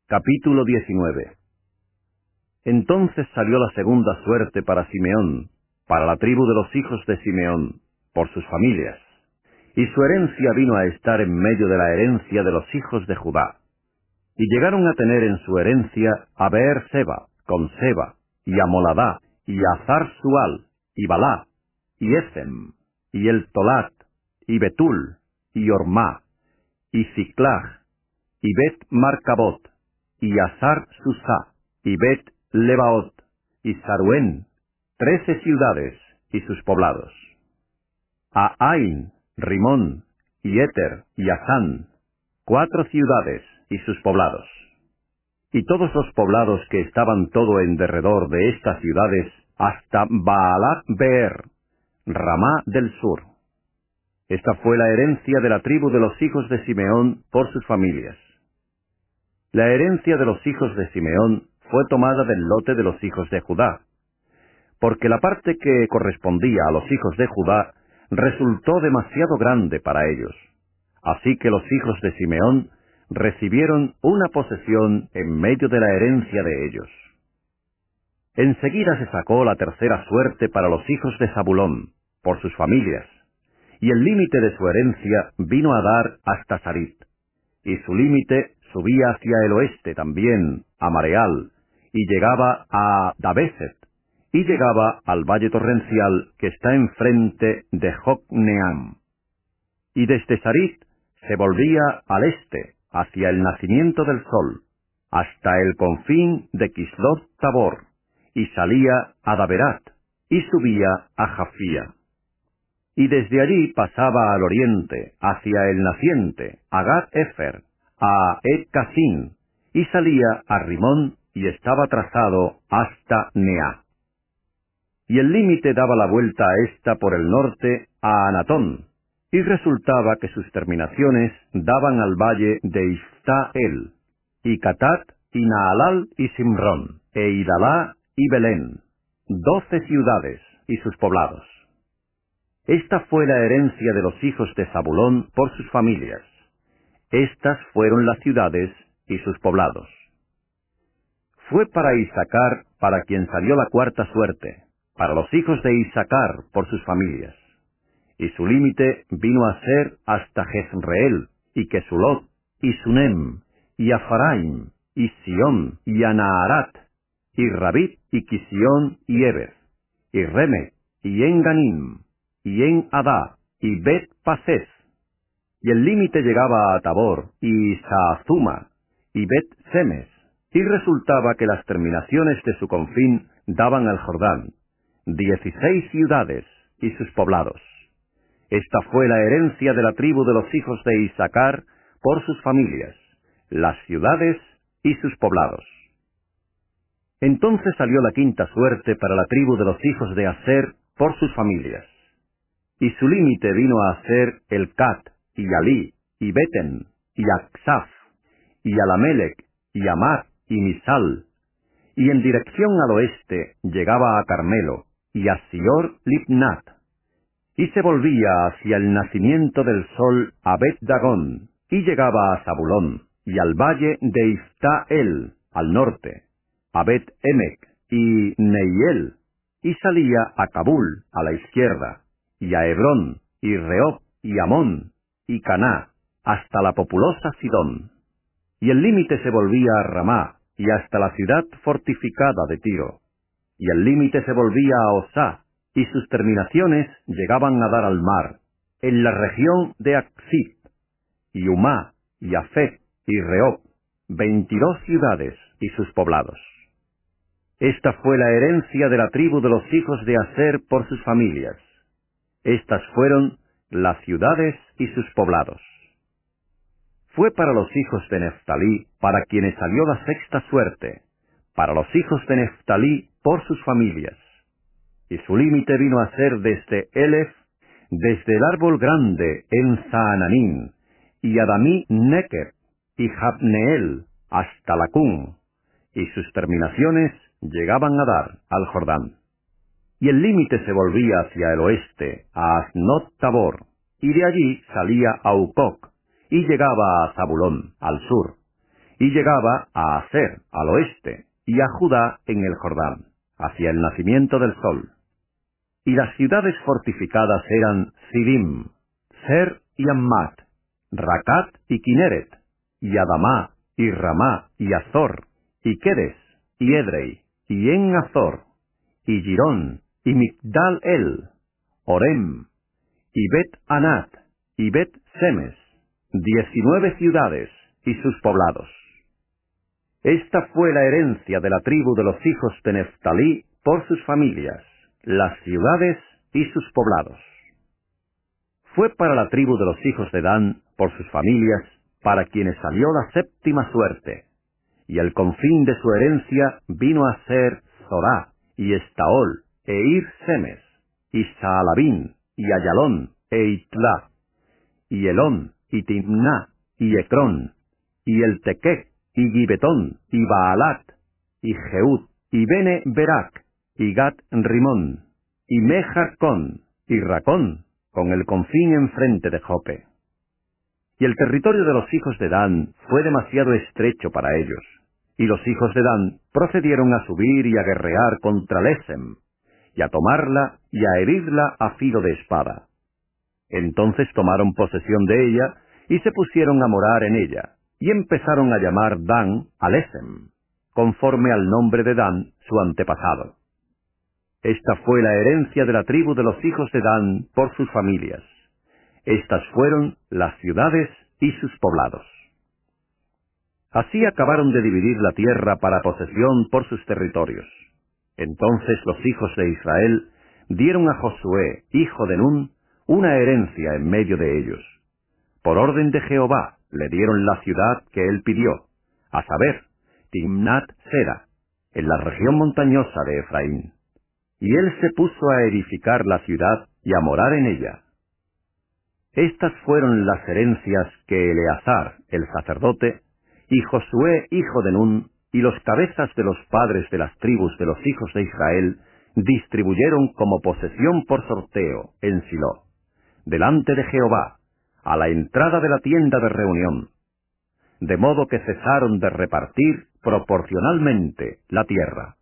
Capítulo 19. Entonces salió la segunda suerte para Simeón, para la tribu de los hijos de Simeón, por sus familias. Y su herencia vino a estar en medio de la herencia de los hijos de Judá. Y llegaron a tener en su herencia a Beer-seba, con Seba, y a Moladá, y a Zar-Sual, y Balá, y Ethem, y el Tolat, y Betul, y Ormá, y Ziklag, y Bet-Marcabot, y Hazar-Susá, y Bet-Lebaot, y Saruén, 13 ciudades y sus poblados. A Ain, Rimón, y Éter, y Asán, 4 ciudades y sus poblados. Y todos los poblados que estaban todo en derredor de estas ciudades, hasta Baalath-Beer, Ramá del sur. Esta fue la herencia de la tribu de los hijos de Simeón por sus familias. La herencia de los hijos de Simeón fue tomada del lote de los hijos de Judá, porque la parte que correspondía a los hijos de Judá resultó demasiado grande para ellos. Así que los hijos de Simeón recibieron una posesión en medio de la herencia de ellos. Enseguida se sacó la tercera suerte para los hijos de Zabulón, por sus familias, y el límite de su herencia vino a dar hasta Sarit, y su límite subía hacia el oeste también, a Mareal, y llegaba a Dabeset, y llegaba al valle torrencial que está enfrente de Jocneam. Y desde Sarit se volvía al este, hacia el nacimiento del sol, hasta el confín de Kislot Tabor, y salía a Daberat, y subía a Jafía. Y desde allí pasaba al oriente, hacia el naciente, a Gat-Efer, a Et-Casin, y salía a Rimón, y estaba trazado hasta Neá. Y el límite daba la vuelta a esta por el norte a Anatón, y resultaba que sus terminaciones daban al valle de Ifta-El, y Catat, y Naalal, y Simrón, e Idalá, y Belén, 12 ciudades y sus poblados. Esta fue la herencia de los hijos de Zabulón por sus familias. Estas fueron las ciudades y sus poblados. Fue para Isacar, para quien salió la cuarta suerte, para los hijos de Isacar por sus familias. Y su límite vino a ser hasta Jezreel, y Kesulot, y Sunem, y Afaraim, y Sión, y Anaharat, y Rabit, y Quisión, y Eber, y Remet, y En-Ganim, y En-Adá, y Bet-Pasez. Y el límite llegaba a Tabor, y Saazuma, y Bet-Semes, y resultaba que las terminaciones de su confín daban al Jordán, 16 ciudades y sus poblados. Esta fue la herencia de la tribu de los hijos de Isacar por sus familias, las ciudades y sus poblados. Entonces salió la quinta suerte para la tribu de los hijos de Aser por sus familias. Y su límite vino a ser Elcat, y Alí, y Beten, y Aksaf, y Alamelec, y Amat, y Misal, y en dirección al oeste llegaba a Carmelo, y a Sior-Libnat, y se volvía hacia el nacimiento del sol a Bet-Dagón, y llegaba a Zabulón, y al valle de Ifta-El, al norte, a Bet-Emek, y Neiel, y salía a Cabul, a la izquierda, y a Hebrón, y Rehob, y Amón, y Caná, hasta la populosa Sidón. Y el límite se volvía a Ramá, y hasta la ciudad fortificada de Tiro. Y el límite se volvía a Osá, y sus terminaciones llegaban a dar al mar, en la región de Aksip, y Umá, y Afet, y Rehob, 22 ciudades y sus poblados. Esta fue la herencia de la tribu de los hijos de Aser por sus familias. Estas fueron las ciudades y sus poblados. Fue para los hijos de Neftalí, para quienes salió la sexta suerte, para los hijos de Neftalí por sus familias. Y su límite vino a ser desde Elef, desde el árbol grande en Zaananín, y Adamí Nequeb, y Jabneel, hasta Lacún, y sus terminaciones llegaban a dar al Jordán. Y el límite se volvía hacia el oeste, a Asnot Tabor, y de allí salía a Ucoc, y llegaba a Zabulón, al sur, y llegaba a Aser al oeste, y a Judá en el Jordán, hacia el nacimiento del sol. Y las ciudades fortificadas eran Sidim, Ser y Ammat, Racat y Kineret, y Adamá, y Ramá, y Azor, y Kedes, y Edrei, y En Azor, y Girón, y Migdal El, Orem, y Bet Anat, y Bet Semes, 19 ciudades y sus poblados. Esta fue la herencia de la tribu de los hijos de Neftalí por sus familias, las ciudades y sus poblados. Fue para la tribu de los hijos de Dan, por sus familias, para quienes salió la séptima suerte, y el confín de su herencia vino a ser Zorá, y Estaol, e Ir Semes, y Saalabín, y Ayalón, e Itlá, y Elón, y Timná, y Ecrón, y el Tequec, y Gibetón, y Baalat, y Jeúd, y Bene Berak, y Gat Rimón, y Mejarcón, y Racón, con el confín enfrente de Jope. Y el territorio de los hijos de Dan fue demasiado estrecho para ellos, y los hijos de Dan procedieron a subir y a guerrear contra Lesem, y a tomarla y a herirla a filo de espada. Entonces tomaron posesión de ella, y se pusieron a morar en ella, y empezaron a llamar Dan a Lesem, conforme al nombre de Dan, su antepasado. Esta fue la herencia de la tribu de los hijos de Dan por sus familias. Estas fueron las ciudades y sus poblados. Así acabaron de dividir la tierra para posesión por sus territorios. Entonces los hijos de Israel dieron a Josué, hijo de Nun, una herencia en medio de ellos. Por orden de Jehová le dieron la ciudad que él pidió, a saber, Timnat Sera, en la región montañosa de Efraín. Y él se puso a edificar la ciudad y a morar en ella. Estas fueron las herencias que Eleazar, el sacerdote, y Josué, hijo de Nun, y los cabezas de los padres de las tribus de los hijos de Israel, distribuyeron como posesión por sorteo en Silo, delante de Jehová, a la entrada de la tienda de reunión, de modo que cesaron de repartir proporcionalmente la tierra.